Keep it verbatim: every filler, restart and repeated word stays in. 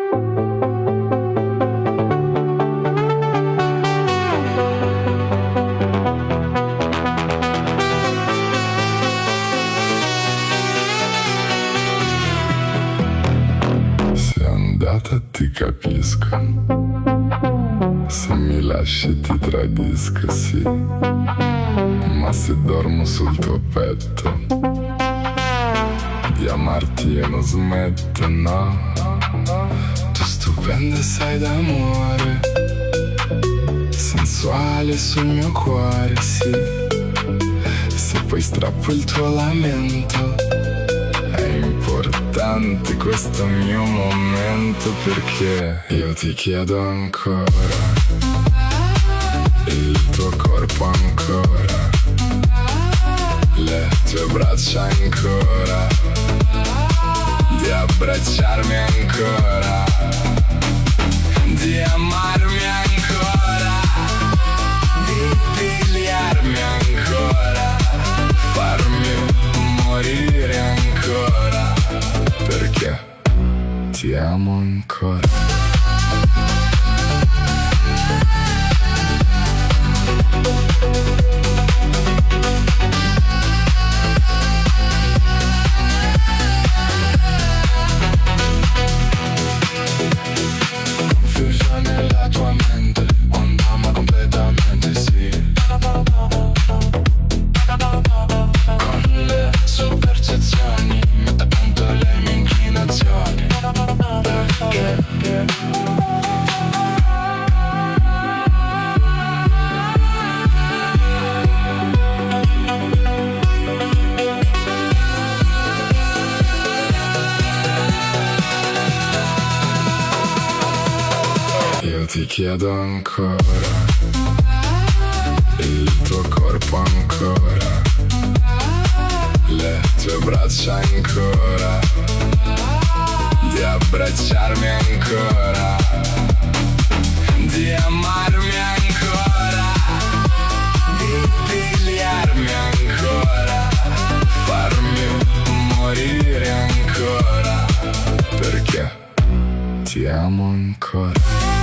Ti capisco, se mi lasci ti tradisco, sì, ma se dormo sul tuo petto di amarti io non smetto, no. Tu stupenda sei d'amore, sensuale sul mio cuore, sì. Se poi strappo il tuo lamento è importante questo mio momento, perché io ti chiedo ancora il tuo corpo ancora, le tue braccia ancora, di abbracciarmi ancora, di amarmi ancora, di pigliarmi ancora, farmi morire ancora, perché ti amo ancora. Confusa nella tua mente, quando ama completamente, sì. Con le sue percezioni mette a punto le mie inclinazioni, perché io ti chiedo ancora il tuo corpo ancora, le tue braccia ancora, di abbracciarmi ancora, di amarmi ancora, di pigliarmi ancora, farmi morire ancora, perché ti amo ancora.